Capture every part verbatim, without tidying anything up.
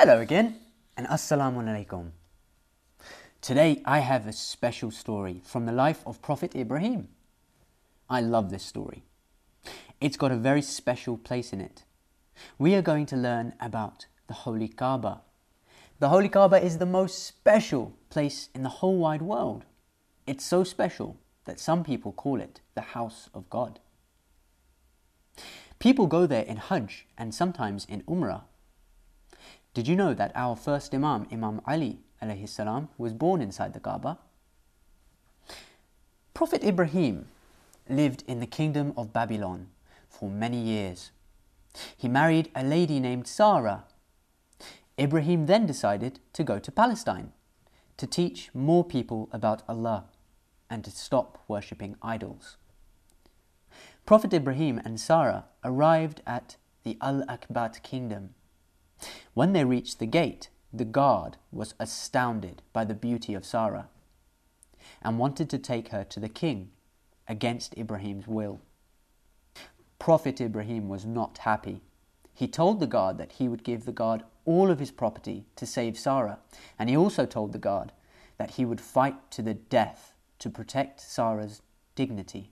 Hello again, and Assalamu alaikum. Today I have a special story from the life of Prophet Ibrahim. I love this story. It's got a very special place in it. We are going to learn about the Holy Kaaba. The Holy Kaaba is the most special place in the whole wide world. It's so special that some people call it the House of God. People go there in Hajj and sometimes in Umrah. Did you know that our first Imam, Imam Ali alayhi salam, was born inside the Kaaba? Prophet Ibrahim lived in the kingdom of Babylon for many years. He married a lady named Sarah. Ibrahim then decided to go to Palestine to teach more people about Allah and to stop worshipping idols. Prophet Ibrahim and Sarah arrived at the Al-Aqbat kingdom. When they reached the gate, the guard was astounded by the beauty of Sarah and wanted to take her to the king against Ibrahim's will. Prophet Ibrahim was not happy. He told the guard that he would give the guard all of his property to save Sarah, and he also told the guard that he would fight to the death to protect Sarah's dignity.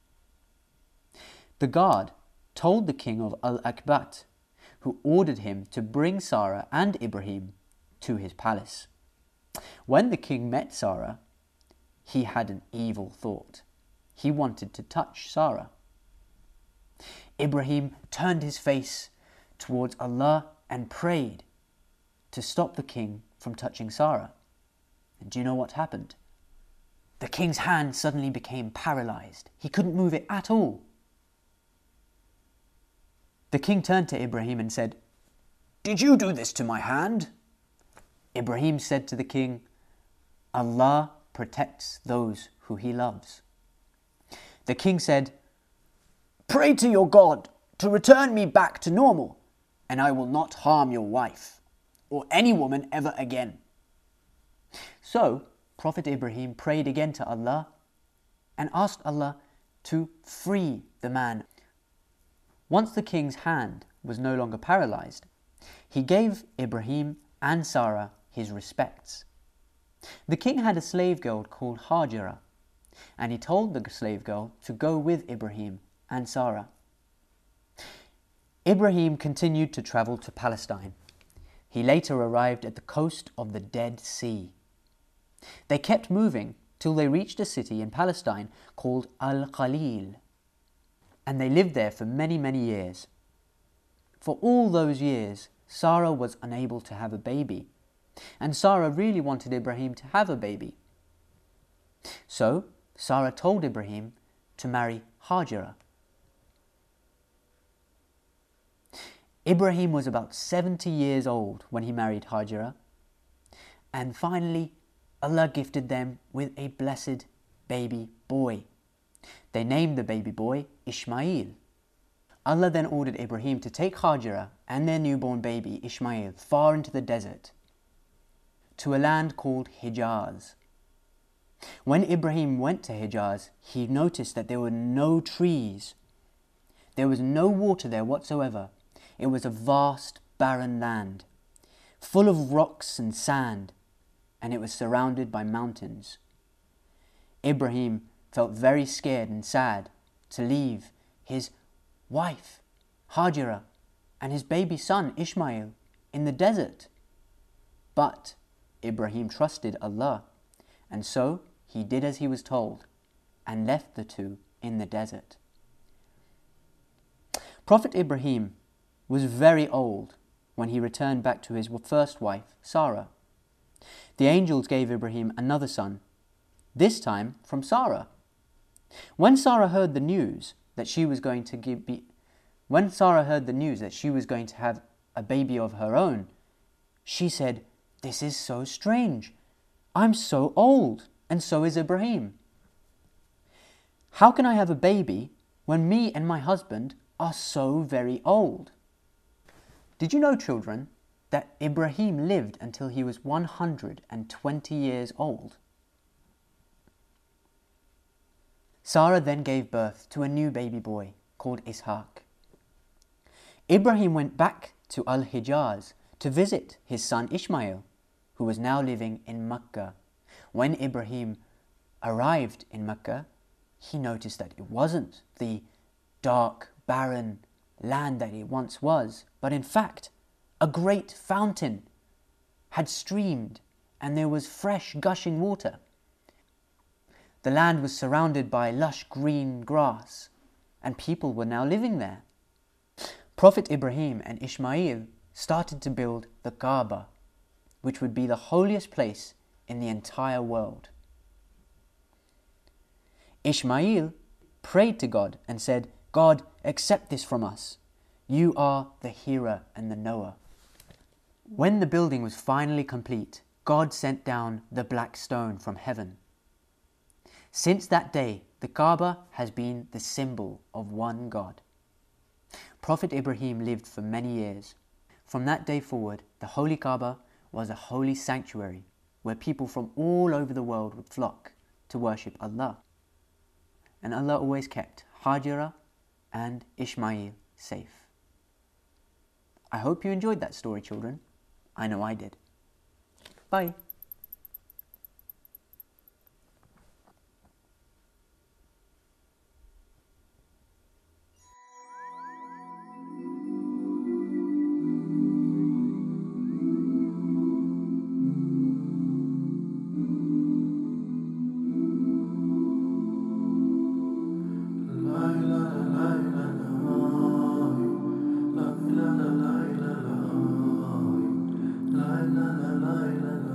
The guard told the king of Al-Aqbat, who ordered him to bring Sarah and Ibrahim to his palace. When the king met Sarah, he had an evil thought. He wanted to touch Sarah. Ibrahim turned his face towards Allah and prayed to stop the king from touching Sarah. And do you know what happened? The king's hand suddenly became paralyzed. He couldn't move it at all. The king turned to Ibrahim and said, "Did you do this to my hand?" Ibrahim said to the king, "Allah protects those who he loves." The king said, "Pray to your God to return me back to normal, and I will not harm your wife or any woman ever again." So Prophet Ibrahim prayed again to Allah and asked Allah to free the man. Once the king's hand was no longer paralyzed, he gave Ibrahim and Sarah his respects. The king had a slave girl called Hajira, and he told the slave girl to go with Ibrahim and Sarah. Ibrahim continued to travel to Palestine. He later arrived at the coast of the Dead Sea. They kept moving till they reached a city in Palestine called Al-Khalil, and they lived there for many, many years. For all those years, Sarah was unable to have a baby, and Sarah really wanted Ibrahim to have a baby. So Sarah told Ibrahim to marry Hajira. Ibrahim was about seventy years old when he married Hajira, and finally Allah gifted them with a blessed baby boy. They named the baby boy Ishmael. Allah then ordered Ibrahim to take Hajira and their newborn baby Ishmael far into the desert to a land called Hijaz. When Ibrahim went to Hijaz, he noticed that there were no trees. There was no water there whatsoever. It was a vast, barren land, full of rocks and sand, and it was surrounded by mountains. Ibrahim felt very scared and sad to leave his wife, Hajira, and his baby son, Ishmael, in the desert. But Ibrahim trusted Allah, and so he did as he was told and left the two in the desert. Prophet Ibrahim was very old when he returned back to his first wife, Sarah. The angels gave Ibrahim another son, this time from Sarah. When Sarah heard the news that she was going to give be, when Sarah heard the news that she was going to have a baby of her own, she said, "This is so strange. I'm so old, and so is Ibrahim. How can I have a baby when me and my husband are so very old?" Did you know, children, that Ibrahim lived until he was one hundred twenty years old? Sarah then gave birth to a new baby boy called Ishaq. Ibrahim went back to Al-Hijaz to visit his son Ishmael, who was now living in Mecca. When Ibrahim arrived in Mecca, he noticed that it wasn't the dark, barren land that it once was, but in fact, a great fountain had streamed and there was fresh, gushing water. The land was surrounded by lush green grass, and people were now living there. Prophet Ibrahim and Ishmael started to build the Kaaba, which would be the holiest place in the entire world. Ishmael prayed to God and said, "God, accept this from us. You are the hearer and the knower." When the building was finally complete, God sent down the black stone from heaven. Since that day, the Kaaba has been the symbol of one God. Prophet Ibrahim lived for many years. From that day forward, the Holy Kaaba was a holy sanctuary where people from all over the world would flock to worship Allah. And Allah always kept Hajira and Ishmael safe. I hope you enjoyed that story, children. I know I did. Bye. La la la la la la la la la la la